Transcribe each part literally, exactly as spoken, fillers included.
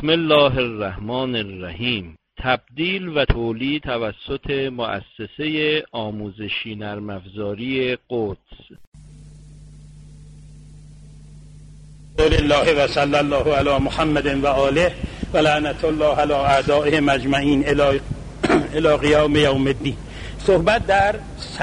بسم الله الرحمن الرحیم. تبدیل و تولید توسط مؤسسه آموزشی نرم افزاری قدس. الله و صلی الله علی محمد و آله و لعنت الله علی اعدائهم اجمعین الی قیام یوم الدین. صحبت در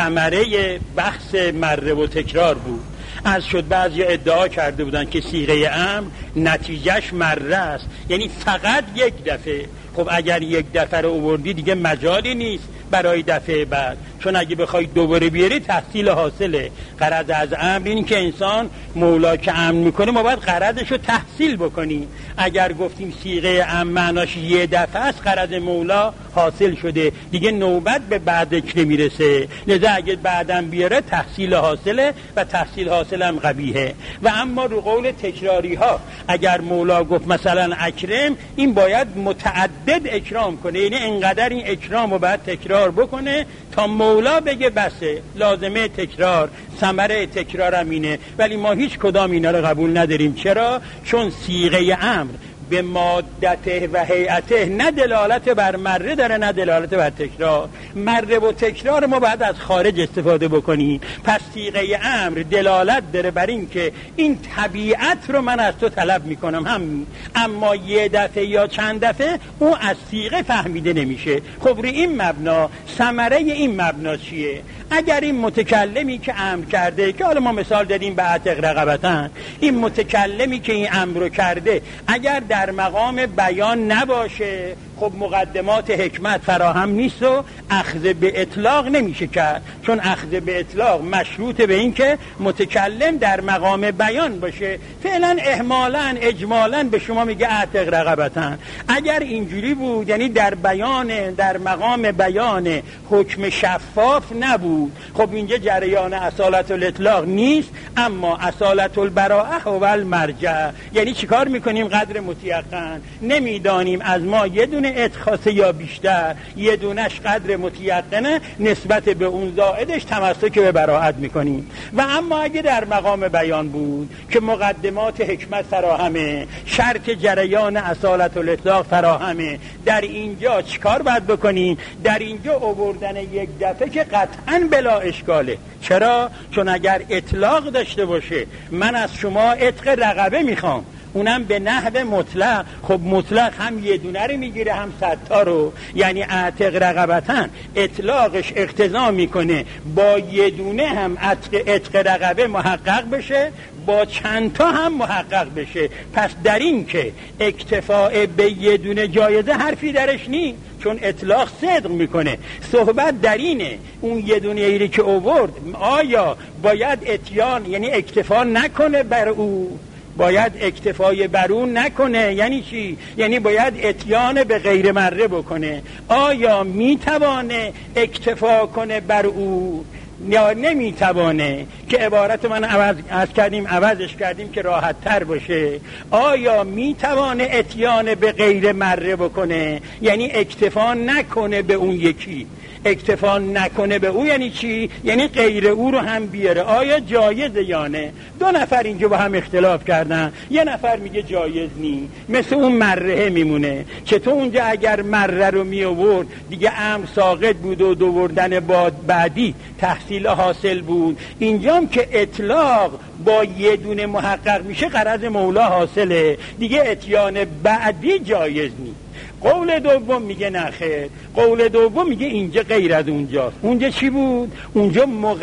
ثمره بحث مره و تکرار بود. از شد بعضی ادعا کرده بودن که صیغه امر نتیجهش مره است، یعنی فقط یک دفعه. خب اگر یک دفعه رو آوردی دیگه مجالی نیست برای دفعه بعد، چون اگه بخوای دوباره بیاری تحصیل حاصله. غرض از امر این که انسان مولا که امر میکنه ما باید غرضش رو تحصیل بکنیم. اگر گفتیم صیغه امر معناش یه دفعه است، غرض مولا حاصل شده، دیگه نوبت به بعدش نمیرسه. لذا اگه بعدم بیاره تحصیل حاصله و تحصیل حاصل هم قبیحه. و اما رو قول تکراری ها اگر مولا گفت مثلا اکرم، این باید متعدد اکرام کنه، یعنی انقدر این اکرام رو باید تکرار بکنه تا مولا بگه بسه. لازمه تکرار، ثمره تکرار هم اینه. ولی ما هیچ کدام اینا رو قبول نداریم. چرا؟ چون صیغه امر به مادته و هیئته نه دلالت بر مره داره نه دلالت بر تکرار. مره و تکرار ما باید از خارج استفاده بکنیم. پس صیغه امر دلالت داره بر این که این طبیعت رو من از تو طلب میکنم همین، اما یه دفعه یا چند دفعه او از صیغه فهمیده نمیشه. خب روی این مبنا ثمره این مبنا چیه؟ اگر این متکلمی که امر کرده، که حالا ما مثال دادیم به عتق رقبتن، این متکلمی که این امر رو کرده اگر در مقام بیان نباشه، خب مقدمات حکمت فراهم نیست و اخذ به اطلاق نمیشه کرد، چون اخذ به اطلاق مشروط به این که متکلم در مقام بیان باشه. فعلا اهمالا اجمالا به شما میگه عتق رقبتن. اگر اینجوری بود، یعنی در بیان در مقام بیان حکم شفاف نبود، خب اینجا جریان اصالت الاطلاق نیست، اما اصالت البراءه و المرجع. یعنی چیکار میکنیم؟ قدر متیقن نمیدانیم از ما یه دونه اتخاصه یا بیشتر، یه دونش قدر متیقنه، نسبت به اون زائدش تمسک به براءت میکنیم. و اما اگه در مقام بیان بود که مقدمات حکمت فراهمه، شرط جریان اصالت الاطلاق فراهمه، در اینجا چیکار باید بکنیم؟ در اینجا آوردن یک دفعه که قطعاً بلا اشکاله. چرا؟ چون اگر اطلاق داشته باشه، من از شما عتق رقبه میخوام، اونم به نحو مطلق، خب مطلق هم یه دونه رو میگیره هم صد تا رو، یعنی عتق رقبتن اطلاقش اقتضا میکنه با یه دونه هم عتق رقبه محقق بشه، با چند تا هم محقق بشه. پس در این که اکتفاء به یه دونه جایزه حرفی درش نیست، چون اطلاق صدق میکنه. صحبت در اینه اون یه دونه ایری که اوورد آیا باید اتیان، یعنی اکتفا نکنه بر او، باید اکتفای بر اون نکنه. یعنی چی؟ یعنی باید اتیان به غیر مره بکنه. آیا میتوانه اکتفا کنه بر او یا نمیتوانه؟ که عبارت من عوض از کردیم عوضش کردیم که راحت تر باشه. آیا میتوانه اتیان به غیر مره بکنه؟ یعنی اکتفا نکنه به اون یکی. اکتفا نکنه به او یعنی چی؟ یعنی غیر او رو هم بیاره. آیا جایزه یا نه؟ دو نفر اینجا با هم اختلاف کردن، یه نفر میگه جایز نی، مثل اون مره میمونه. چطور اونجا اگر مره رو می آورد دیگه امر ساقط بود و دووردن بعدی تحصیل حاصل بود، اینجام که اطلاق با یه دونه محقق میشه، غرض مولا حاصله، دیگه اتیان بعدی جایز نی. قول دوم میگه نخیر، قول دوم میگه اینجا غیر از اونجاست. اونجا چی بود؟ اونجا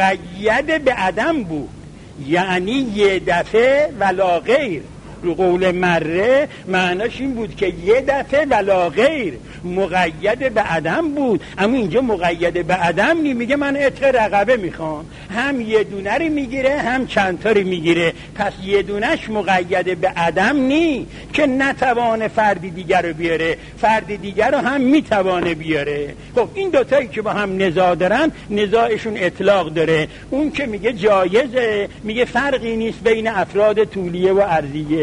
مقید به عدم بود، یعنی یه دفعه ولا غیر. رو قول مره معناش این بود که یه دفعه ولا غیر، مقید به عدم بود. اما اینجا مقید به عدم نی، میگه من عتق رقبه میخوام، هم یه دونه رو میگیره هم چند تا رو میگیره. پس یه دونش مقید به عدم نی که نتوانه فردی دیگر رو بیاره، فرد دیگر رو هم میتوانه بیاره. خب این دوتایی که با هم نزاع دارن، نزاعشون اطلاق داره. اون که میگه جایزه، میگه فرقی نیست بین افراد طولیه و عرضیه.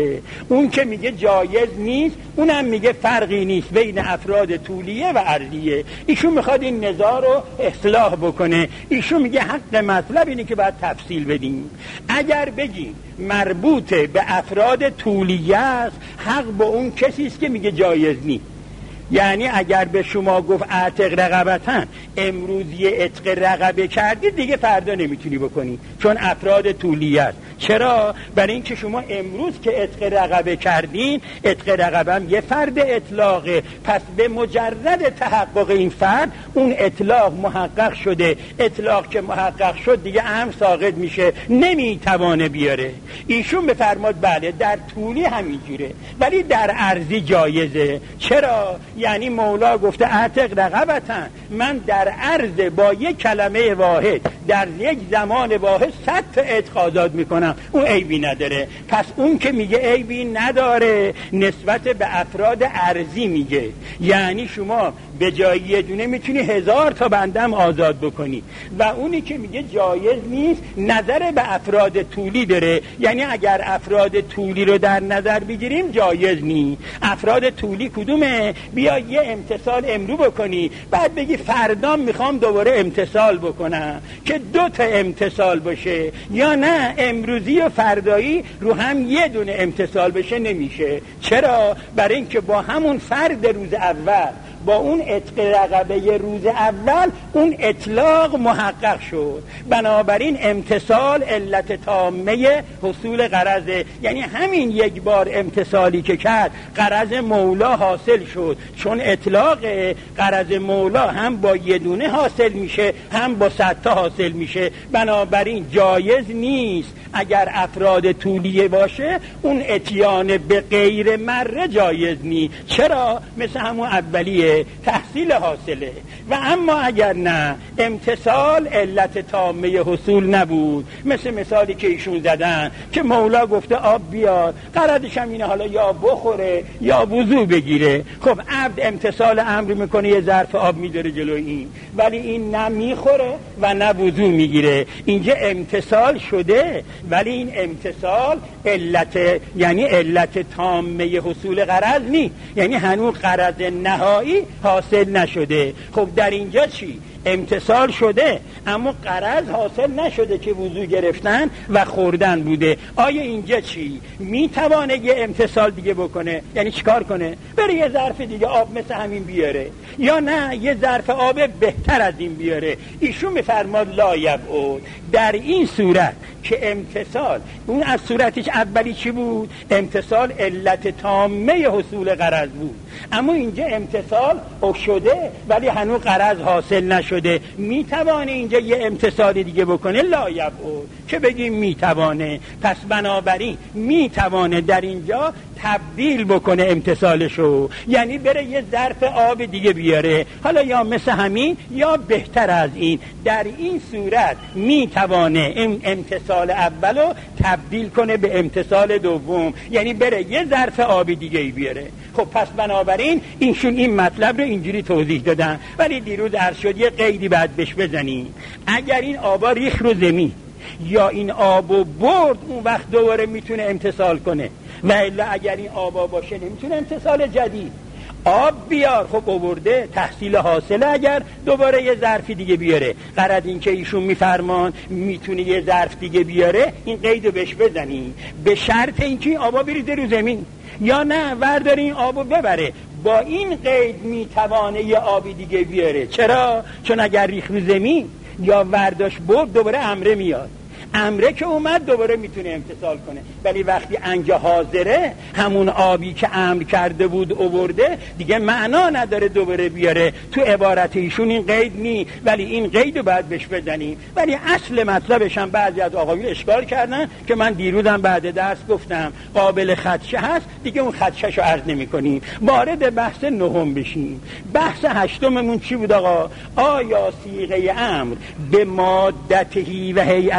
نداره. اون که میگه جایز نیست، اونم میگه فرقی نیست بین افراد طولیه و عرضیه. ایشون میخواد این نزاع رو اصلاح بکنه. ایشون میگه حق مطلب اینه که باید تفصیل بدیم. اگر بگیم مربوط به افراد طولیه است، حق با اون کسی است که میگه جایز نیست. یعنی اگر به شما گفت اعتق رقبتن، امروز یه عتق رقبه کردی، دیگه فردا نمیتونی بکنی، چون افراد طولیه است. چرا؟ برای اینکه شما امروز که عتق رقبه کردین، عتق رقبه هم یه فرد اطلاقه، پس به مجرد تحقق این فرد اون اطلاق محقق شده. اطلاق که محقق شد دیگه امر ساقط میشه، نمیتوانه بیاره. ایشون بفرماد بله در طولی همینجوره، ولی در عرضی جایزه. چرا؟ یعنی مولا گفته اعتق رقبتن، من در عرض با یک کلمه واحد در یک زمان واحد صد تا عتق آزاد میکنم، اون عیبی نداره. پس اون که میگه عیبی نداره نسبت به افراد عرضی میگه، یعنی شما به جای یه دونه میتونی هزار تا بندم آزاد بکنی. و اونی که میگه جایز نیست نظر به افراد طولی داره، یعنی اگر افراد طولی رو در نظر بگیریم جایز نیست. افراد طولی کدومه؟ بیا یه امتصال امرو بکنی، بعد بگی فردا میخوام دوباره امتصال بکنم، که دو تا امتصال باشه. یا نه امروزی و فردایی رو هم یه دونه امتصال بشه، نمیشه. چرا؟ برای اینکه با همون فرد روز اول، با اون عتق رقبه روز اول، اون اطلاق محقق شد. بنابراین امتصال علت تامه حصول غرضه، یعنی همین یک بار امتصالی که کرد غرض مولا حاصل شد. چون اطلاق غرض مولا هم با یه دونه حاصل میشه، هم با صد تا حاصل میشه. بنابراین جایز نیست اگر افراد طولیه باشه اون اتیان به غیر مره جایز نیست. چرا؟ مثل همون اولیه تحصیل حاصله. و اما اگر نه امتصال علت تامه حصول نبود، مثل مثالی که ایشون زدن که مولا گفته آب بیاد، قرارش هم اینه حالا یا بخوره یا وضو بگیره. خب عبد امتصال امر میکنه، یه ظرف آب میداره جلوی این، ولی این نه میخوره و نه وضو میگیره. اینجا امتصال شده، ولی این امتصال علت، یعنی علت تامه حصول غرض نیست، یعنی هنوز غرض نهایی حاصل نشده. خب در اینجا چی؟ امتصال شده اما غرض حاصل نشده که وضو گرفتن و خوردن بوده. آیا اینجا چی؟ میتوانه یه امتصال دیگه بکنه؟ یعنی چیکار کنه؟ بره یه ظرف دیگه آب مثل همین بیاره، یا نه یه ظرف آب بهتر از این بیاره؟ ایشون میفرماد لا یبعد. در این صورت که امتصال، اون از صورتش اولی چی بود؟ امتصال علت تامه حصول غرض بود، اما اینجا امتصال شده ولی هنوز غرض حاصل نشده. میتوانه اینجا یه امتصال دیگه بکنه؟ لا یبعد، که بگیم میتوانه. پس بنابراین میتوانه در اینجا تبدیل بکنه امتصالشو، یعنی بره یه ظرف آب دیگه بیاره، حالا یا مثل همین یا بهتر از این. در این صورت میتوانه ام امتصال اولو تبدیل کنه به امتصال دوم، یعنی بره یه ظرف آب دیگه بیاره. خب پس بنابراین اینشون این مطلب رو اینجوری توضیح دادن. ولی دیروز عرض شد یه قیدی بعد بهش بزنیم. اگر این آبا ریخ رو زمین یا این آبو برد، اون وقت دوباره میتونه امتصال کنه، و الا اگر این آبا باشه نمیتونه امتصال جدید. آب بیار، خب آورده، تحصیل حاصله. اگر دوباره یه ظرفی دیگه بیاره، غرض این که ایشون میفرمان میتونه یه ظرف دیگه بیاره، این قیدو بهش بزنی، به شرط اینکه این آبا بریزه رو زمین، یا نه ورداره این آبو ببره. با این قید میتوانه یه آبی دیگه بیاره. چرا؟ چون اگر ریخ رو زمین یا ورداش برد، دوباره امره میاد. امره که اومد دوباره میتونه امتصال کنه. ولی وقتی انجا حاضره، همون آبی که امر کرده بود آورده، دیگه معنا نداره دوباره بیاره. تو عبارت ایشون این قید نی، ولی این قید رو باید بهش بدنیم. ولی اصل مطلبش هم بعضی از آقایون اشکال کردن که من دیروزم بعد درس گفتم قابل خدشه هست، دیگه اون خدشه‌شو عرض نمی کنیم. وارد بحث نهم بشیم. بحث هشتممون چی بود آقا؟ آیا صیغه امر به مادته و هیئته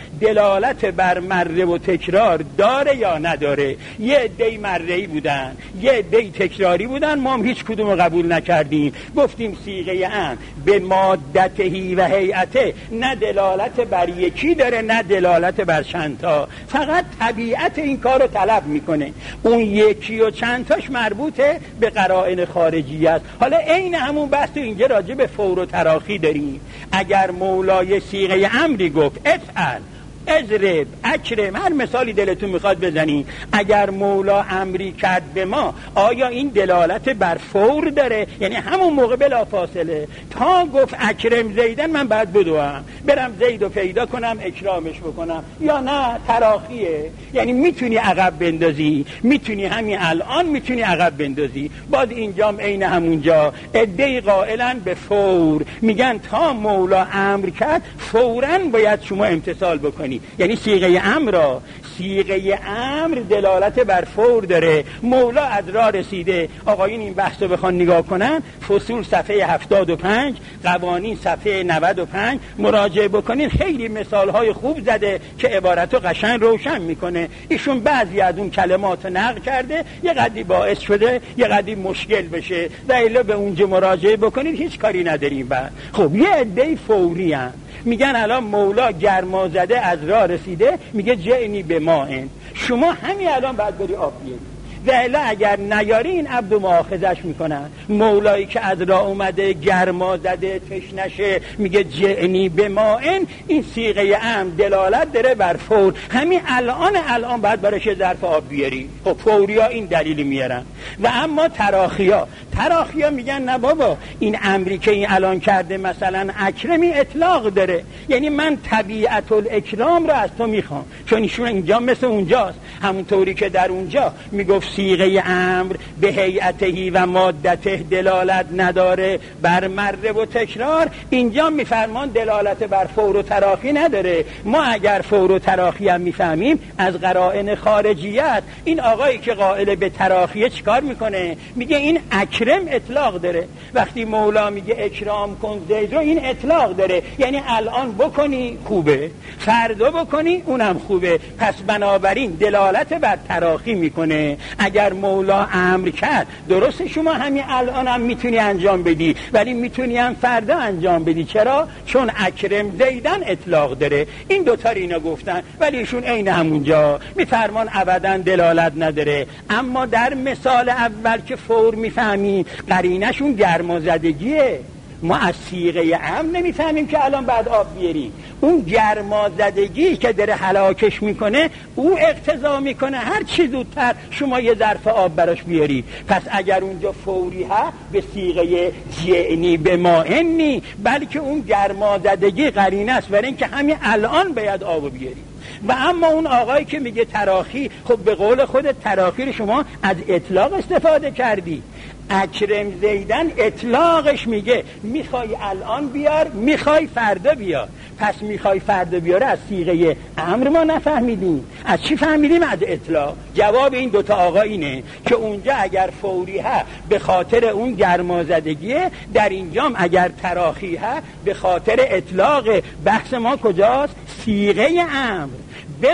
دلالت بر مره و تکرار داره یا نداره؟ یه عده‌ای مره‌ای بودن، یه عده‌ای تکراری بودن، ما هم هیچ کدوم رو قبول نکردیم. گفتیم صیغه امر به مادتهی و هیئته نه دلالت بر یکی داره نه دلالت بر چند تا، فقط طبیعت این کار رو طلب میکنه. اون یکی و چند تاش مربوطه به قرائن خارجی است. حالا عین همون بحث تو اینجا راجع به فور و تراخی داریم. اگر مولای صیغه امری گفت افعل، اضرب، اکرم، هر مثالی دلتون میخواد بزنین، اگر مولا امری کرد به ما، آیا این دلالت بر فور داره؟ یعنی همون موقع بلا فاصله تا گفت اکرم زیدن من بعد بدوم برم زیدو پیدا کنم اکرامش بکنم، یا نه تراخیه؟ یعنی میتونی عقب بندازی، میتونی همین الان میتونی عقب بندازی. باز اینجام عین همونجا عده‌ای قائلن به فور، میگن تا مولا امر کرد فوراً باید شما امتثال بکنی. یعنی صیغه امر را، صیغه امر دلالت بر فور داره. مولا از راه رسیده، آقایون این بحث رو بخوان نگاه کنن، فصول صفحه هفتاد و پنج، قوانین صفحه نود و پنج مراجعه بکنین، خیلی مثالهای خوب زده که عبارت رو قشنگ روشن میکنه. ایشون بعضی از اون کلمات نقل کرده، یه قدری باعث شده یه قدری مشکل بشه، و الا به اونجا مراجعه بکنین هیچ کاری نداریم. بعد خب یه عده فوری هم میگن الان مولا گرما زده از راه رسیده، میگه جعنی به ماء، شما همین الان باید بری آب بیاری، و الا اگر نیاری این عبد مؤاخذش میکنن. مولایی که از راه اومده گرما زده تشنشه میگه جعنی به ماء، این صیغه امر دلالت داره بر فور، همین الان الان باید برایش ظرف آب بیاری. خب فوریا این دلیل میارن. و اما تراخیا تراخیا میگن نه بابا، این امری که این الان کرده مثلا اکرمی اطلاق داره، یعنی من طبیعت الاکرام رو از تو میخوام، چون ایشون اینجا مثل اونجاست، همونطوری که در اونجا میگفت صیغه امر به هیئتهی و مادته دلالت نداره بر مره و تکرار، اینجا میفرمان دلالت بر فور و تراخی نداره. ما اگر فور و تراخی هم میفهمیم از قرائن خارجیت، این آقایی که قائل به تراخیه چیکار میکنه؟ میگه این اکرم اطلاق داره. وقتی مولا میگه اکرام کن زید رو، این اطلاق داره، یعنی الان بکنی خوبه، فردا بکنی اونم خوبه، پس بنابراین دلالت بر تراخی میکنه. اگر مولا امر کرد درسته شما همین الان هم میتونی انجام بدی، ولی میتونی هم فردا انجام بدی. چرا؟ چون اکرم زیدن اطلاق داره. این دوتا اینا گفتن، ولی ایشون عین همونجا میفرمان ابدا دلالت نداره. اما در مثال اول که فور میفهمی قرینشون گرمازدگیه، ما از صیغه امر نمیفهمیم که الان بعد آب بیاریم. اون گرمازدگی که داره هلاکش میکنه او اقتضا میکنه هر چی زودتر شما یه ظرف آب براش بیاری. پس اگر اونجا فوری ها به صیغه جعنی به ماء، بلکه اون گرمازدگی قرینه است برای اینکه همین الان باید آب بیاری. و اما اون آقایی که میگه تراخی، خب به قول خودت تراخی رو شما از اطلاق استفاده کردی. اکرم زیدن اطلاقش میگه میخوای الان بیار، میخوای فردا بیار. پس میخوای فردا بیاره از صیغه امر ما نفهمیدیم، از چی فهمیدیم؟ از اطلاق. جواب این دوتا آقا اینه که اونجا اگر فوری ها به خاطر اون گرمازدگیه، در اینجام اگر تراخی ها به خاطر اطلاق. بحث ما کجاست؟ صیغه امر به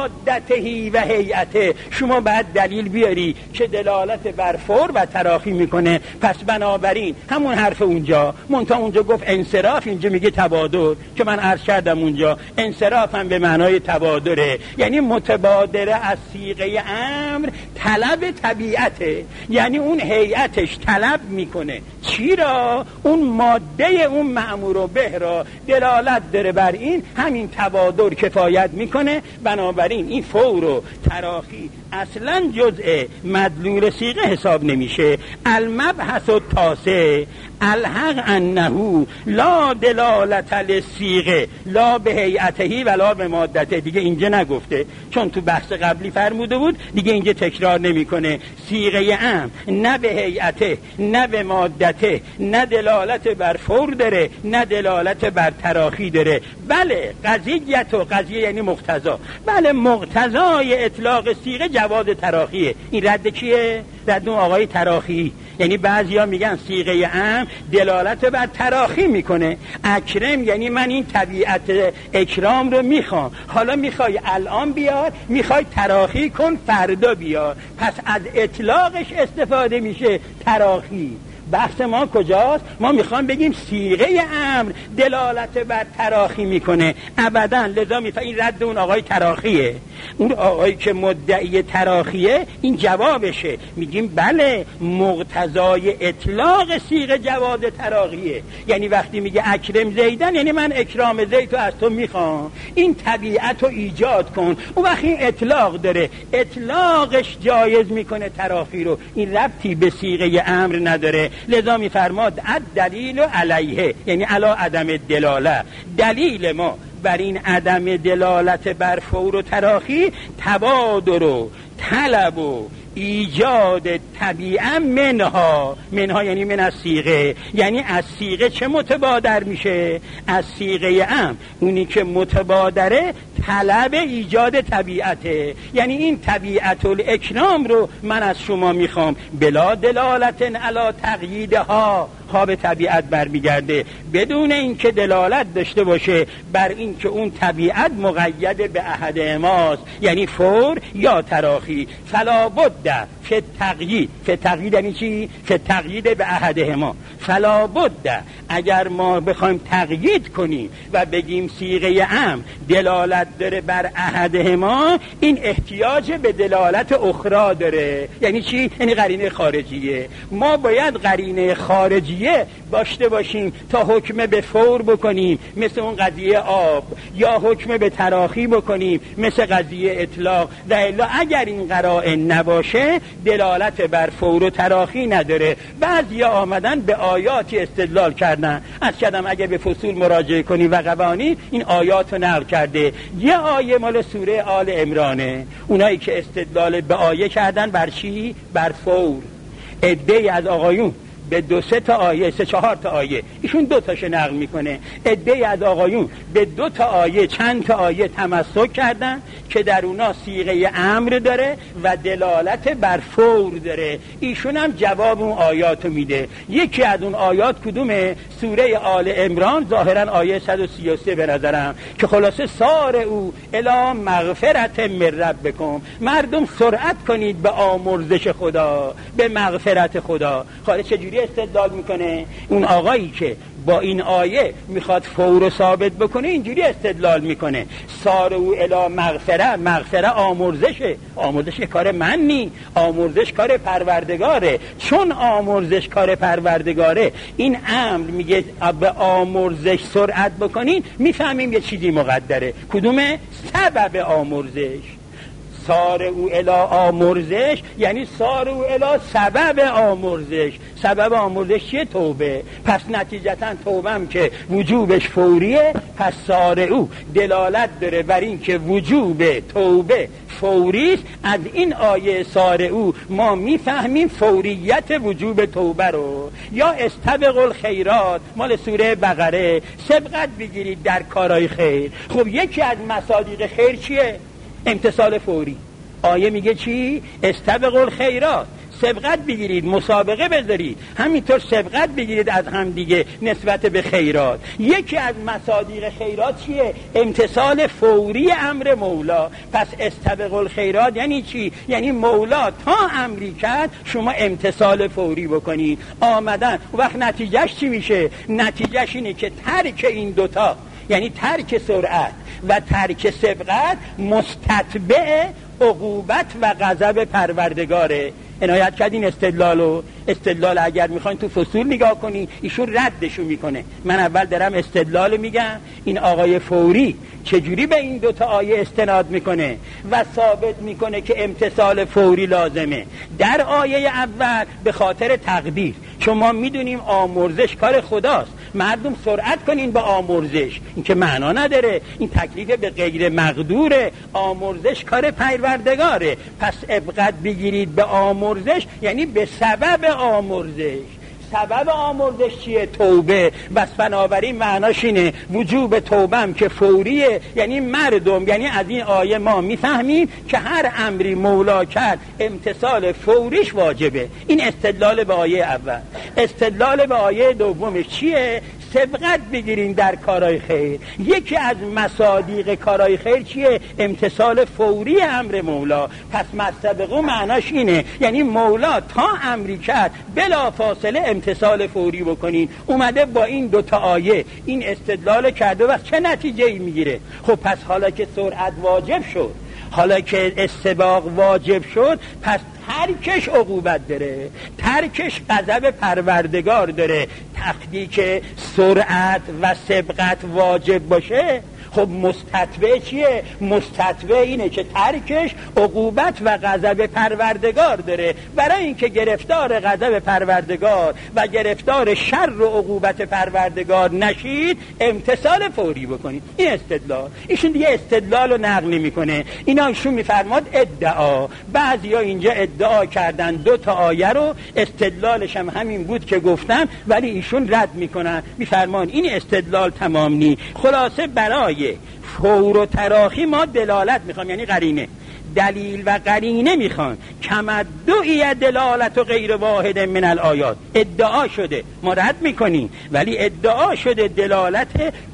مادتهی و هیئته. شما باید دلیل بیاری که دلالت بر فور و تراخی میکنه. پس بنابراین همون حرف اونجا، منتها اونجا گفت انصراف، اینجا میگه تبادر، که من عرض کردم اونجا انصراف هم به معنای تبادره، یعنی متبادره از صیغه امر طلب طبیعته، یعنی اون هیئتش طلب میکنه چی را؟ اون ماده اون مأمور به را دلالت داره بر این، همین تبادر کفایت میکنه. بنابراین این فور و تراخی اصلا جزء مدلول صیغه حساب نمیشه. المبحث التاسع الحق انه لا دلالت للصیغه لا به هیئته ولا به مادته. دیگه اینجا نگفته، چون تو بحث قبلی فرموده بود، دیگه اینجا تکرار نمیکنه. صیغه ام نه به هیئته نه به مادته، نه دلالت بر فور داره نه دلالت بر تراخی داره. بله قضیت و قضیه یعنی مقتضا، بله مقتضای اطلاق صیغه جواز تراخیه. این رد کیه؟ رد اون آقای تراخی. یعنی بعضیا میگن صیغه امر دلالت بر تراخی میکنه. اکرم یعنی من این طبیعت اکرام رو میخوام، حالا میخوای الان بیار، میخوای تراخی کن فردا بیار، پس از اطلاقش استفاده میشه تراخی. بحث ما کجاست؟ ما میخوام بگیم صیغه امر دلالت بر تراخی میکنه ابدا، لذا میفهم این رد اون آقای تراخیه. اون آقایی که مدعی تراخیه این جوابشه، میگیم بله مقتضای اطلاق صیغه جواز تراخیه. یعنی وقتی میگه اکرم زیدن یعنی من اکرام زید رو از تو میخوام، این طبیعت رو ایجاد کن. اون وقتی این اطلاق داره، اطلاقش جایز میکنه تراخی رو، این ربطی به صیغه امر نداره. لذا میفرماد الدلیل علیه یعنی علی عدم دلاله. دلیل ما بر این عدم دلالت بر فور و تراخی تبادر و طلب و ایجاد طبیعه منها. منها یعنی من از صیغه، یعنی از صیغه چه متبادر میشه؟ از صیغه ام اونی که متبادره طلب ایجاد طبیعته، یعنی این طبیعت الاکرام رو من از شما میخوام بلا دلالت علی تقییدها. ها به طبیعت برمیگرده بدون اینکه دلالت داشته باشه بر اینکه اون طبیعت مقید به احد ماست، یعنی فور یا تراخی. فلا بد فی تقیید. فی تقیید یعنی چی؟ فی تقیید به احدهما. فلا بد اگر ما بخوایم تقیید کنیم و بگیم صیغه ام دلالت داره بر احدهما، این احتیاج به دلالت اخرى داره. یعنی چی؟ یعنی قرینه خارجیه. ما باید قرینه خارجیه داشته باشیم تا حکم به فور بکنیم مثل اون قضیه آب، یا حکم به تراخی بکنیم مثل قضیه اطلاق. و الا اگر این قرائن نباشه دلالت بر فور و تراخی نداره. بعضیا آمدن به آیاتی استدلال کردن، از کدام اگه به فصول مراجعه کنی و قوانی این آیات رو نقل کرده. یه آیه مال سوره آل عمرانه، اونایی که استدلال به آیه کردن بر چی؟ بر فور. عده‌ای از آقایون به دو سه تا آیه، سه چهار تا آیه، ایشون دو تاشو نقل میکنه. عده‌ای از آقایون به دو تا آیه، چند تا آیه تمسک کردن که در اونا صیغه امر داره و دلالت بر فور داره. ایشون هم جواب اون آیاتو میده. یکی از اون آیات کدومه؟ سوره آل عمران، ظاهرا آیه صد و سی و سه به نظرم، که خلاصه سار او الی مغفرت من ربکم. مردم سرعت کنید به آمرزش خدا، به مغفرت خدا. خالص چجوری استدلال میکنه؟ اون آقایی که با این آیه میخواد فور ثابت بکنه اینجوری استدلال میکنه سار او الی مغفره. مغفره آمرزشه. آمرزش کار من نی، آمرزش کار پروردگاره. چون آمرزش کار پروردگاره این امر میگه به آمرزش سرعت بکنین، میفهمیم یه چیزی مقدره. کدومه؟ سبب آمرزش. سار او الی آمرزش یعنی سار او الی سبب آمرزش. سبب آمرزش چیه؟ توبه. پس نتیجتا توبهم که وجوبش فوریه، پس سار او دلالت داره بر این که وجوب توبه فوریست. از این آیه سار او ما میفهمیم فوریت وجوب توبه رو. یا استبقوا الخیرات مال سوره بقره، سبقت بگیرید در کارهای خیر. خب یکی از مصادیق خیر چیه؟ امتثال فوری. آیه میگه چی؟ استبقوا الخیرات، سبقت بگیرید، مسابقه بذارید، همینطور سبقت بگیرید از هم دیگه نسبت به خیرات. یکی از مصادیق خیرات چیه؟ امتثال فوری امر مولا. پس استبقوا الخیرات یعنی چی؟ یعنی مولا تا امری کرد شما امتثال فوری بکنید. آمدن وقت نتیجهش چی میشه؟ نتیجهش اینه که ترک این دوتا، یعنی ترک سرعت و ترک سبقت، مستتبع عقوبت و غضب پروردگاره. عنایت کردین استدلالو. استدلال اگر میخواین تو فصول نگاه کنی ایشون ردشو میکنه. من اول دارم استدلال میگم این آقای فوری چجوری به این دوتا آیه استناد میکنه و ثابت میکنه که امتثال فوری لازمه. در آیه اول به خاطر تقدیر، چون ما میدونیم آمرزش کار خداست، مردم سرعت کنین به آمرزش، این که معنا نداره، این تکلیف به غیر مقدوره. آمرزش کار پروردگاره. پس ابقت بگیرید به آمرزش یعنی به سبب آمرزش. سبب آمرزش چیه؟ توبه. بس بنابراین معناش اینه وجوب توبهم که فوریه، یعنی مردم، یعنی از این آیه ما میفهمیم که هر امری مولا کرد امتثال فوریش واجبه. این استدلال به آیه اول. استدلال به آیه دومش چیه؟ سبقت بگیرین در کارهای خیر. یکی از مصادیق کارهای خیر چیه؟ امتثال فوری امر مولا. پس مستبقو معناش اینه، یعنی مولا تا امری کرد بلا فاصله امتثال فوری بکنین. اومده با این دوتا آیه این استدلال کرده و چه نتیجه ای میگیره؟ خب پس حالا که سرعت واجب شد، حالا که استباق واجب شد، پس ترکش عقوبت داره، ترکش غضب پروردگار داره. تقدیری که سرعت و سبقت واجب باشه، خب مستتبع چیه؟ مستتبع اینه که ترکش عقوبت و غضب پروردگار داره. برای اینکه گرفتار غضب پروردگار و گرفتار شر و عقوبت پروردگار نشید، امتثال فوری بکنید. این استدلال. ایشون دیگه استدلال رو نقل نمی‌کنه. اینا ایشون میفرماد ادعا. بعضیا اینجا ادعا کردن دو تا آیه رو، استدلالش هم همین بود که گفتم، ولی ایشون رد میکنن، میفرمان این استدلال تمام نی. خلاصه برای فور و تراخی ما دلالت میخوام، یعنی قرینه، دلیل و قرینه میخوان. کمدعی دلالت و غیر واحد من الآیات. ادعا شده، ما رد میکنیم، ولی ادعا شده دلالت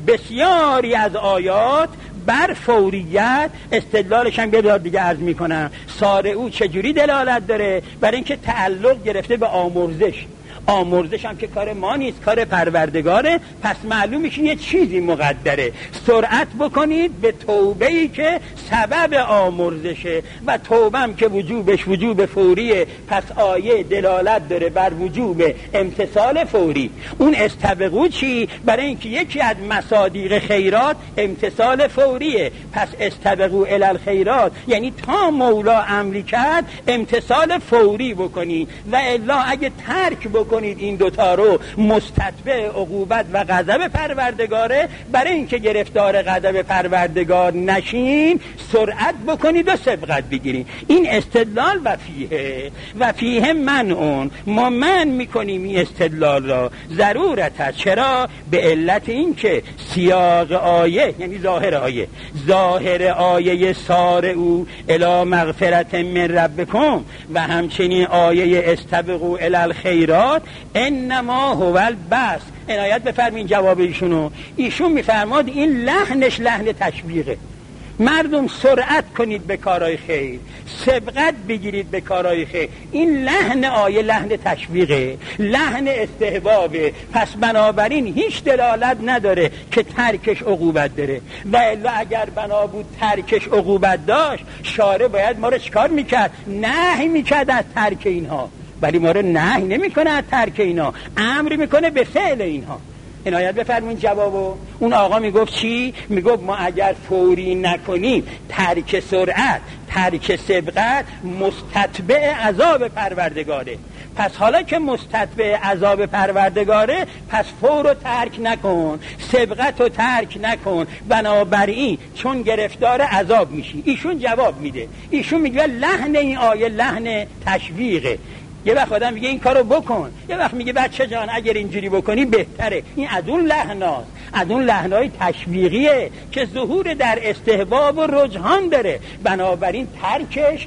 بسیاری از آیات بر فوریت. استدلالش هم یه بار دیگه عرض میکنم. سارعو چجوری دلالت داره؟ برای اینکه تعلق گرفته به آمرزش. آمرزش هم که کار ما نیست، کار پروردگاره. پس معلوم میشه یه چیزی مقدره. سرعت بکنید به توبه‌ای که سبب آمرزشه، و توبهم که وجوبش وجوب فوریه. پس آیه دلالت داره بر وجوب امتثال فوری. اون استبقو چی؟ برای اینکه یکی از مصادیق خیرات امتثال فوریه. پس استبقو الی الخیرات، یعنی تا مولا امری کرد امتثال فوری بکنی، و الا اگه ترک بکنید این دوتا رو، مستتبع عقوبت و غضب پروردگاره. برای اینکه گرفتار غضب پروردگار نشین، سرعت بکنید و سبقت بگیرید. این استدلال و فیه و فیه منعون. ما من میکنیم این استدلال را ضرورت هست. چرا؟ به علت اینکه سیاق آیه، یعنی ظاهر آیه، ظاهر آیه سارعو الی مغفرت من ربکم و همچنین آیه استبقوا الی الخیرات انما هو البس. عنایت بفرمین جواب ایشونو. ایشون میفرماد این لحنش لحن تشویقه. مردم سرعت کنید به کارهای خیر، سبقت بگیرید به کارهای خیر. این لحن آیه لحن تشویقه، لحن استحبابه. پس بنابراین هیچ دلالت نداره که ترکش عقوبت داره. و الا اگر بنا بود ترکش عقوبت داشت، شارع باید ما رو چکار میکرد؟ نهی میکرد از ترک اینها. ولی ما رو نهی نمیکنه از ترک اینا، امر میکنه به فعل اینها. عنایت بفرمایید جوابو. اون آقا میگفت چی؟ میگفت ما اگر فوری نکنیم، ترک سرعت، ترک سبقت مستتبع عذاب پروردگاره. پس حالا که مستتبع عذاب پروردگاره، پس فور رو ترک نکن، سبقت رو ترک نکن. بنابراین چون گرفتار عذاب میشی. ایشون جواب میده. ایشون میگه لحن این آیه لحن تشویقه. یه وقت آدم میگه این کارو بکن، یه وقت میگه بچه جان اگر اینجوری بکنی بهتره. این از اون لحناست، از اون لحنای تشویقیه که ظهور در استحباب و رجحان داره. بنابراین ترکش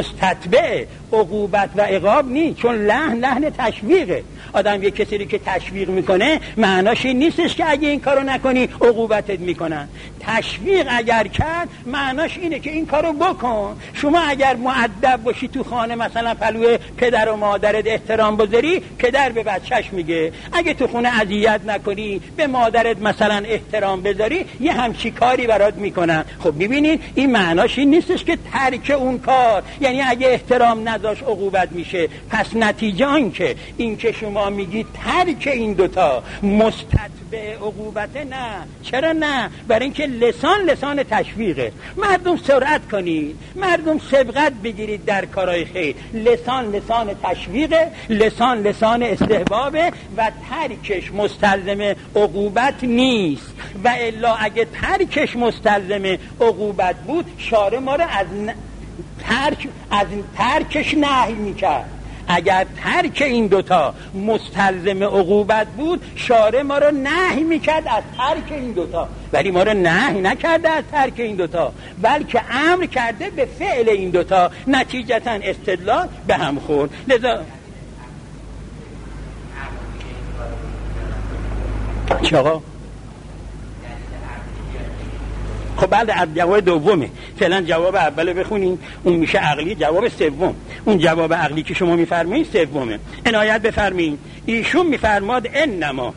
مستتبع عقوبت و عقاب نیست، چون لحن لحن تشویقه. آدم یه کسی رو که تشویق میکنه، معناش این نیستش که اگه این کارو نکنی عقوبتت میکنن. تشویق اگر کرد، معناش اینه که این کارو بکن. شما اگر مؤدب باشی تو خانه، مثلا پلوی پدر و مادرت احترام بذاری، پدر به بچهش میگه. اگه تو خونه اذیت نکنی، به مادرت مثلا احترام بذاری، یه همچی کاری برات میکنن. خب میبینید این معناش این نیستش که ترک اون کار، یعنی اگه احترام نداشت عقوبت میشه. پس نتیجه آن که این که شما میگید ترک این دوتا مستتبع عقوبته، نه. چرا نه؟ برای اینکه لسان لسان تشویقه. مردم سرعت کنید، مردم سبقت بگیرید در کارهای خیر. لسان لسان تشویقه، لسان لسان استحبابه، و ترکش مستلزم عقوبت نیست. و الا اگه ترکش مستلزم عقوبت بود، شارع ما رو از ن... ترک از ترکش نهی میکرد. اگر ترک این دوتا مستلزم عقوبت بود، شارع ما رو نهی میکرد از ترک این دوتا، ولی ما رو نهی نکرده از ترک این دوتا، بلکه امر کرده به فعل این دوتا. نتیجتا استدلال به هم خورد. لذا چه آقا؟ خب بعد از جواب دومه، فعلا جواب اول بخونیم، اون میشه عقلی. جواب سوم، اون جواب عقلی که شما میفرمایید سومه. عنایت بفرمایید. ایشون میفرماد انما،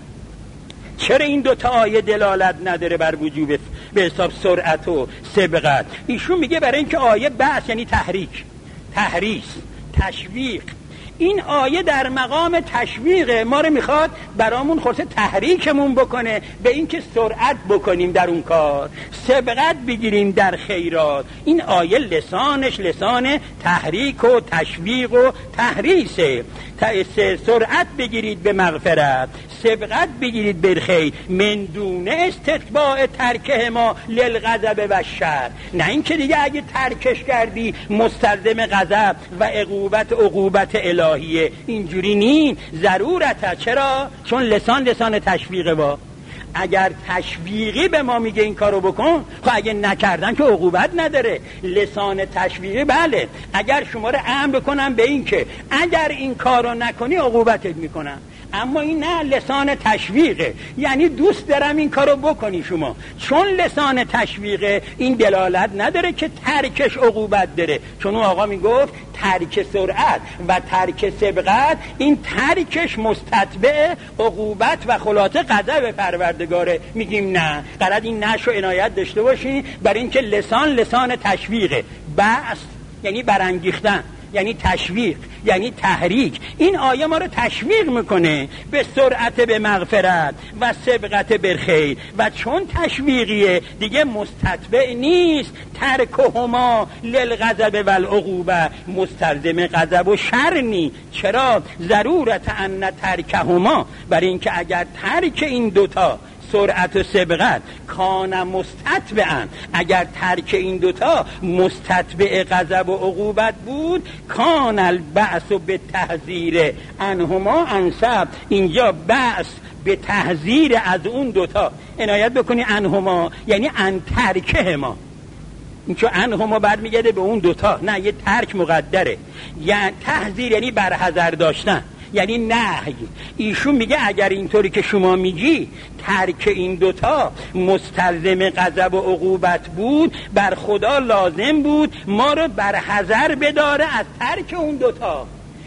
چرا این دوتا آیه دلالت نداره بر وجوب به حساب سرعت و سبقت؟ ایشون میگه برای اینکه آیه بحث یعنی تحریک، تحریص، تشویق. این آیه در مقام تشویقه، ما رو میخواد برامون خلاصه تحریکمون بکنه به اینکه سرعت بکنیم در اون کار، سبقت بگیریم در خیرات. این آیه لسانش لسان تحریک و تشویق و تحریصه. سرعت بگیرید به مغفرت، سبقت بگیرید به خیر، من دون استتباع ترکه ما للغضب و شر. نه این که دیگه اگه ترکش کردی مستلزم غضب و عقوبت عقوبت الهیه، اینجوری نین. ضرورته. چرا؟ چون لسان لسان تشویقه. با اگر تشویقی به ما میگه این کارو بکن، خب اگه نکردن که عقوبت نداره. لسان تشویقی بله، اگر شما رو امر بکنم به این که اگر این کارو نکنی عقوبتت میکنم، اما این نه، لسان تشویقه، یعنی دوست دارم این کارو بکنی شما. چون لسان تشویقه این دلالت نداره که ترکش عقوبت داره، چون اون آقا میگفت ترک سرعت و ترک سبقت این ترکش مستتبع عقوبت و خلاصه غضب پروردگاره. میگیم نه، قرار این نشو عنایت داشته باشین برای اینکه لسان لسان تشویقه. بس یعنی برانگیختن، یعنی تشویق، یعنی تحریک. این آیه ما رو تشویق میکنه به سرعت به مغفرت و سبقت به خیر، و چون تشویقیه دیگه مستتبع نیست ترکهما للغضب و العقوبه، مستلزم غضب و شر نی. چرا؟ ضرورت ان ترکهما، برای اینکه اگر ترک این دوتا سرعت و سبقت کان مستتبعا، اگر ترک این دوتا مستتبع غضب و عقوبت بود، کان البعث به تحذیر انهما انسب. اینجا بعث به تحذیر از اون دوتا. عنایت بکنی انهما یعنی ان ترکه ما، چون انهما برمیگرده به اون دوتا، نه یه ترک مقدره. یعنی تحذیر یعنی برحذر داشتن، یعنی نهی. ایشون میگه اگر اینطوری که شما میگی ترک این دوتا مستلزم غضب و عقوبت بود، بر خدا لازم بود ما رو برحذر بداره از ترک اون دوتا.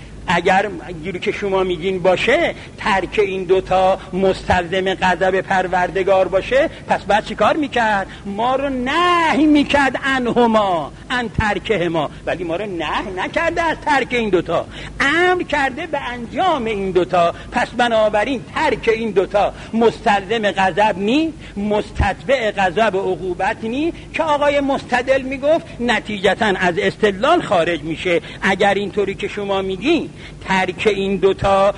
اگر گیری که شما میگین باشه ترک این دوتا مستلزم غضب پروردگار باشه، پس بعد چی کار میکرد؟ ما رو نهی میکرد انهما، ان ترکه ما، ولی ما رو نهی نکرده از ترک این دوتا، امر کرده به انجام این دوتا. پس بنابراین ترک این دوتا مستلزم غضب نی، مستتبع غضب و عقوبت نی، که آقای مستدل میگفت نتیجتا از استدلال خارج میشه. اگر اینطوری که شما میگین ترک این دوتا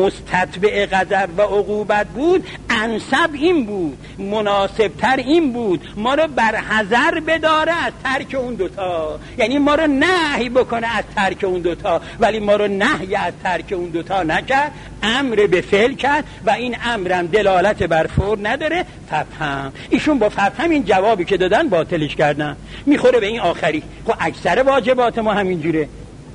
مستتبع غضب و عقوبت بود، انسب این بود، مناسبتر این بود ما رو برحذر بداره از ترک اون دوتا، یعنی ما رو نهی بکنه از ترک اون دوتا، ولی ما رو نهی از ترک اون دوتا نکرد، امر به فعل کرد و این امرم دلالت بر فور نداره. ففهم، ایشون با ففهم این جوابی که دادن باطلش کردن، میخوره به این آخری. خب اکثر واجبات ما همین جوره.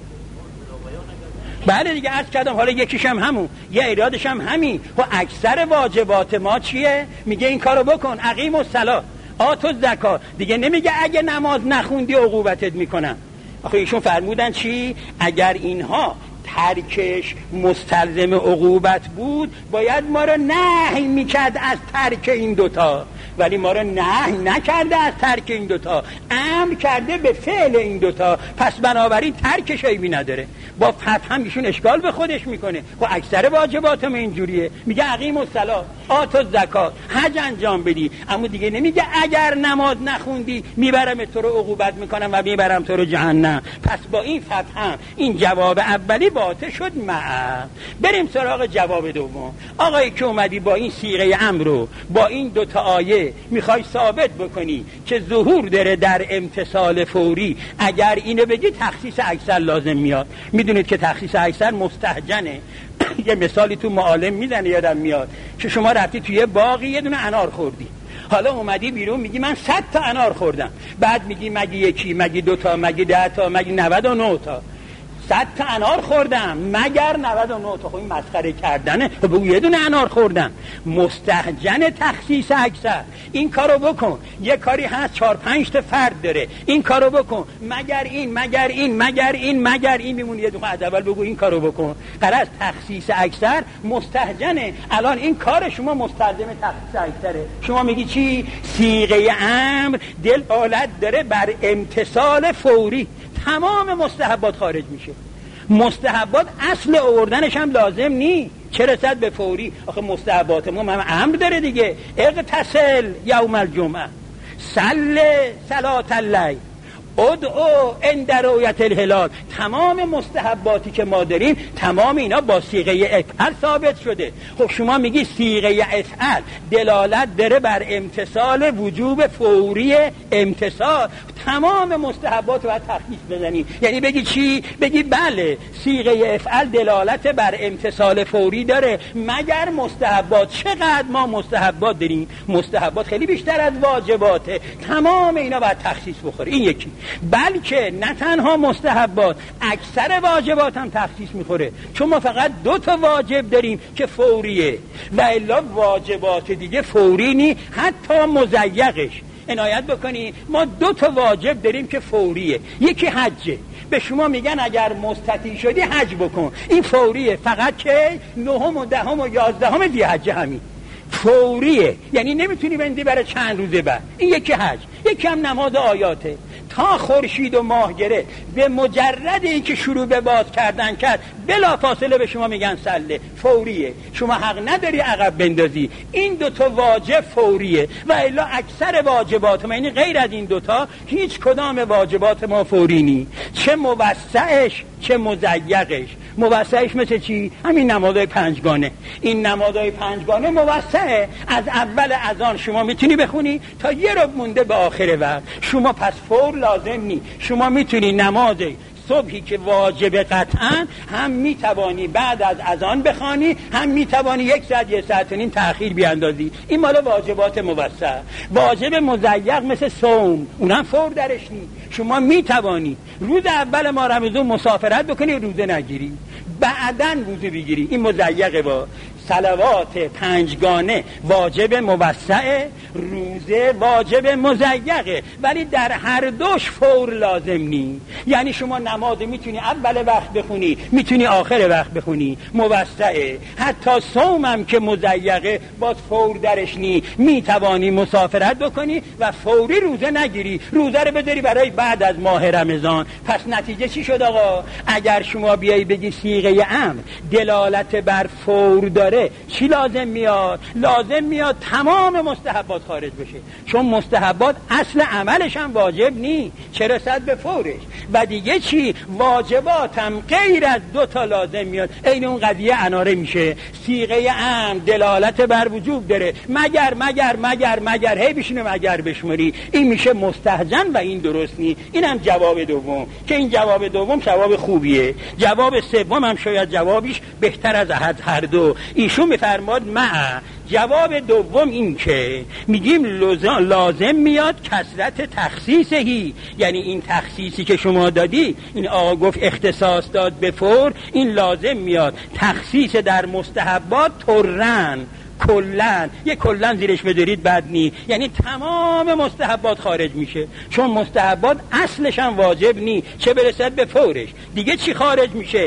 بله دیگه عرض کردم، حالا یکیش هم همون، یه ایرادش هم همین. و اکثر واجبات ما چیه؟ میگه این کارو بکن، اقیم الصلاة، آت الزکات. دیگه نمیگه اگه نماز نخوندی عقوبتت میکنم. آخه ایشون فرمودن چی؟ اگر اینها ترکش مستلزم عقوبت بود، باید ما رو نهی میکرد از ترک این دوتا، ولی ما رو نهی نکرده از ترک این دوتا، امر کرده به فعل این دوتا. پس بنابراین ترکش عیبی نداره. با فتح هم ایشون اشکال به خودش میکنه. خب اکثر واجبات هم اینجوریه، میگه اقیم الصلاة، آت الزکات، حج انجام بدی، اما دیگه نمیگه اگر نماز نخوندی میبرم تو رو عقوبت میکنم و میبرم تو رو جهنم. پس با این فتح هم این جواب اولی واجبات شد مع. بریم سراغ جواب دوم. آقایی که اومدی با این صیغه امر رو با این دوتا آیه میخوای ثابت بکنی که ظهور داره در امتثال فوری، اگر اینو بگی تخصیص اکثر لازم میاد. میدونید که تخصیص اکثر مستهجنه. یه مثالی تو معالم میزنه یادم میاد که شما رفتی توی باغی یه دونه انار خوردی، حالا اومدی بیرون میگی من صد تا انار خوردم، بعد میگی مگه یکی، مگه دوتا، مگه ده تا، مگه نود و نه تا. صد تا انار خوردم مگر نود و نه تا. خب این مسخره کردنه. بگو یه دونه انار خوردم. مستهجن تخصیص اکثر. این کارو بکن. یه کاری هست چهار پنج تا فرد داره، این کارو بکن، مگر این مگر این مگر این مگر این میمونه. یه دونه از اول بگو این کارو بکن. قرار تخصیص اکثر مستهجنه. الان این کار شما مستلزم تخصیص اکثره. شما میگی چی؟ صیغه امر دلالت داره بر امتثال فوری. تمام مستحبات خارج میشه. مستحبات اصل آوردنش هم لازم نی، چه رسد به فوری. آخه مستحبات ما هم امر داره دیگه. اغتسل یوم الجمعه، صل صلات اللیل، ادعو عند رؤیت الهلال. تمام مستحباتی که ما داریم تمام اینا با صیغه افعل ثابت شده. خب شما میگی صیغه افعل دلالت داره بر امتثال وجوب فوری امتثال. تمام مستحبات رو باید تخصیص بزنی. یعنی بگی چی؟ بگی بله صیغه افعل دلالت بر امتثال فوری داره مگر مستحبات. چقدر ما مستحبات داریم؟ مستحبات خیلی بیشتر از واجباته. تمام اینا باید تخصیص بخوره. این یکی. بلکه نه تنها مستحبات، اکثر واجبات هم تخصیص میخوره، چون ما فقط دو تا واجب داریم که فوریه و الا واجبات دیگه فوری نی، حتی مزیقش. عنایت بکنی ما دو تا واجب داریم که فوریه. یکی حجه. به شما میگن اگر مستطیع شدی حج بکن، این فوریه. فقط که نهم و دهم و یازدهم ذی حجه همین فوریه، یعنی نمیتونی بندی برای چند روزه بعد. این یکی حج. یکی هم نماز آیاته. تا خورشید و ماه گره به مجرد این که شروع به باز کردن کرد بلا فاصله به شما میگن سله، فوریه. شما حق نداری عقب بندازی. این دوتا واجب فوریه و الا اکثر واجبات ما، یعنی غیر از این دوتا هیچ کدام واجبات ما فوری نی، چه موسعش چه مزیقش. موسعش مثل چی؟ همین نمازهای پنجگانه. این نمازهای پنجگانه موسعه. از اول اذان شما میتونی بخونی تا یه ربع مونده به آخر وقت. شما پس فور لازم نی. شما میتونی نماز صبحی که واجب قطعا هم میتوانی بعد از اذان بخوانی، هم میتوانی یک ساعت یک ساعت و نیم تأخیر بیاندازی. این مال واجبات موسع. واجب مزیق مثل صوم، اونم فور درش نی. شما میتوانی روز اول ماه رمضان مسافرت بکنی روزه نگیری، بعدن روزه بگیری. این مزیقه. با صلوات پنجگانه واجب موسعه، روزه واجب مزیقه، ولی در هر دوش فور لازم نی. یعنی شما نماز میتونی اول وقت بخونی، میتونی آخر وقت بخونی، موسعه. حتی صومم که مزیقه باز فور درش نی. میتوانی مسافرت بکنی و فوری روزه نگیری، روزه رو بذاری برای بعد از ماه رمضان. پس نتیجه چی شد آقا؟ اگر شما بیایی بگی صیغه امر دلالت بر فور داره، چی لازم میاد؟ لازم میاد تمام مستحبات خارج بشه، چون مستحبات اصل عملش هم واجب نی، چه رسد به فورش. و دیگه چی؟ واجبات هم غیر از دو تا لازم میاد. این اون قضیه اناره میشه. صیغه امر دلالت بر وجوب داره مگر مگر مگر مگر هی بشینه مگر بشمری، این میشه مستهجن و این درست نی. اینم جواب دوم که این جواب دوم جواب خوبیه. جواب سوم هم شاید جوابش بهتر از هر دو. ایشون میفرماد مع. جواب دوم این که میگیم لازم میاد کثرت تخصیصهی، یعنی این تخصیصی که شما دادی، این آقا گفت اختصاص داد به فور، این لازم میاد تخصیص در مستحبات طرن کلن. یه کلن زیرش بدارید بد نی، یعنی تمام مستحبات خارج میشه، چون مستحبات اصلش هم واجب نی، چه برسد به فورش. دیگه چی خارج میشه؟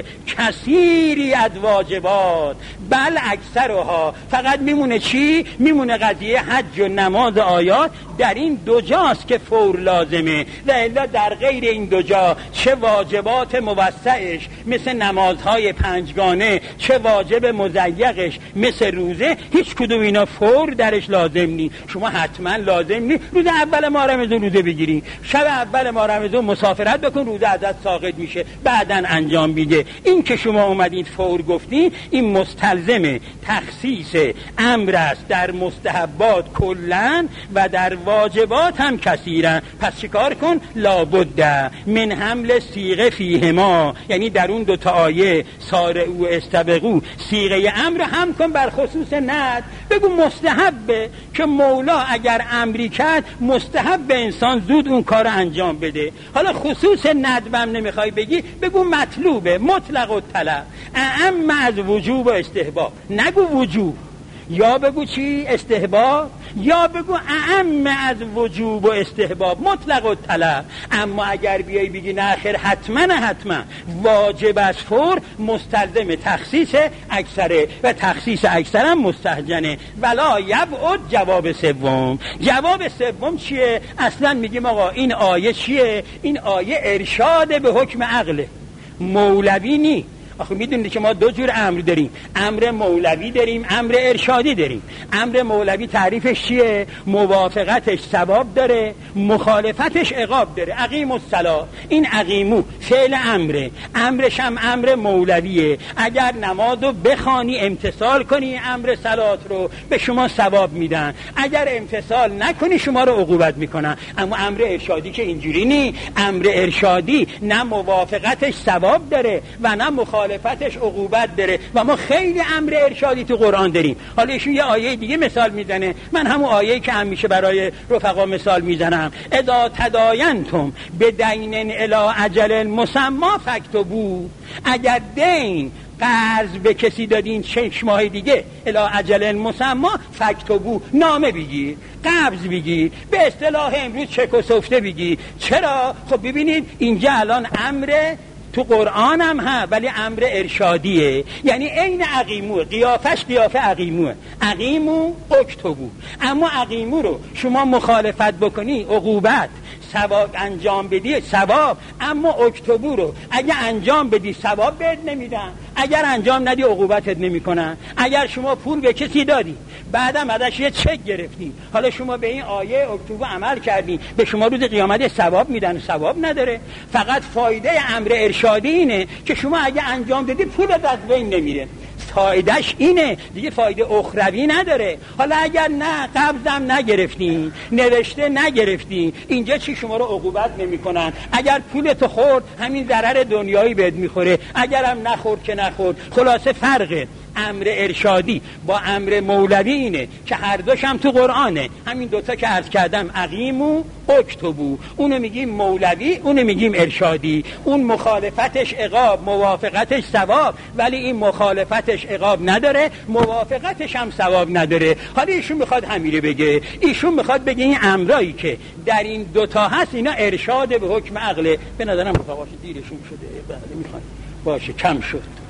کثیری از واجبات بل اکثرها. فقط میمونه چی؟ میمونه قضیه حج و نماز آیات. در این دو جاست که فور لازمه و الا در غیر این دو جا چه واجبات موسعش مثل نمازهای پنجگانه، چه واجب مزیقش مثل روزه، هیچ هیچ کدوم اینا فور درش لازم نی. شما حتما لازم نی روز اول ماه رمضان روزه بگیری، شب اول ماه رمضان مسافرت بکن، روزه ازت ساقط میشه، بعداً انجام میده. این که شما اومدید فور گفتی، این مستلزم تخصیص امر است در مستحبات کلاً و در واجبات هم کثیرا. پس چیکار کن؟ لابد من حمل صیغه فیهما، یعنی در اون دو تا آیه سارعوا استبقوا صیغه امر هم کن بر خصوص ند. بگو مستحبه که مولا اگر امری کرد مستحب انسان زود اون کار انجام بده. حالا خصوص ندبم نمیخوای بگی، بگو مطلوبه، مطلق الطلب، اعم از وجوب و استحباب. نگو وجوب، یا بگو چی؟ استحباب، یا بگو اعم از وجوب و استحباب، مطلق الطلب. اما اگر بیای بگی نه خیر حتما حتما واجب است فور، مستلزم تخصیص اکثره و تخصیص اکثر هم مستهجنه. ولا یبعد جواب سوم. جواب سوم چیه؟ اصلا میگیم آقا این آیه چیه؟ این آیه ارشاد به حکم عقله، مولوی نی. آخه میدونید که ما دو جور امر داریم، امر مولوی داریم، امر ارشادی داریم. امر مولوی تعریفش چیه؟ موافقتش ثواب داره، مخالفتش عقاب داره. اقیم الصلاة، این اقیمو فعل امره، امرش هم امر مولویه. اگر نمازو بخوانی امتثال کنی امر صلات رو به شما ثواب میدن، اگر امتثال نکنی شما رو عقوبت میکنن. اما امر ارشادی که اینجوری نی. امر ارشادی نه موافقتش ثواب داره و نه مخالفتش مخالفتش عقوبت داره. و ما خیلی امر ارشادی تو قرآن داریم. حالا ایشون یه آیه دیگه مثال میزنه، من همون آیه‌ای که همیشه برای رفقا مثال میزنم، اذا تداینتم بدین الی اجل مسمی فاکتبوا. اگر دین قرض به کسی دادین شش ماه دیگه الی اجل مسمی فاکتبوا، نامه بگیر، قبض بگیر، به اصطلاح امروز چک و سفته بگیر. چرا؟ خب ببینید اینجا الان امر تو قرآن هم ها، ولی امر ارشادیه، یعنی عین اقیمو، قیافش قیافه اقیموه. اقیمو اکتبو. اما اقیمو رو شما مخالفت بکنی عقوبت، ثواب انجام بدی ثواب. اما اکتبو رو اگه انجام بدی ثواب بهت نمیدن، اگر انجام ندی عقوبتت نمیکنن. اگر شما پول به کسی دادی بعدم ازش یه چک گرفتی، حالا شما به این آیه اکتبو عمل کردی، به شما روز قیامت ثواب میدن؟ ثواب نداره. فقط فایده امر ارشادی اینه که شما اگه انجام بدی پولت از بین نمیره، فایدهش اینه دیگه، فایده اخروی نداره. حالا اگر نه قبضم نگرفتی، نوشته نگرفتی، اینجا چی شما رو عقوبت نمیکنن. اگر پولت خورد همین ضرر دنیایی بهت میخوره، اگرم نخورد که نخورد. خلاصه فرقه امر ارشادی با امر مولوی اینه که هر دوش هم تو قرآنه. همین دوتا که عرض کردم، اقیمو اکتبو، اونو میگیم مولوی، اونو میگیم ارشادی. اون مخالفتش عقاب، موافقتش ثواب، ولی این مخالفتش عقاب نداره، موافقتش هم ثواب نداره. حالا ایشون میخواد همیره بگه، ایشون میخواد بگه این امرایی که در این دوتا هست اینا ارشاد به حکم عقله. به نظرم متواشی دیرشون شده، بله میخواد باشه کم شد.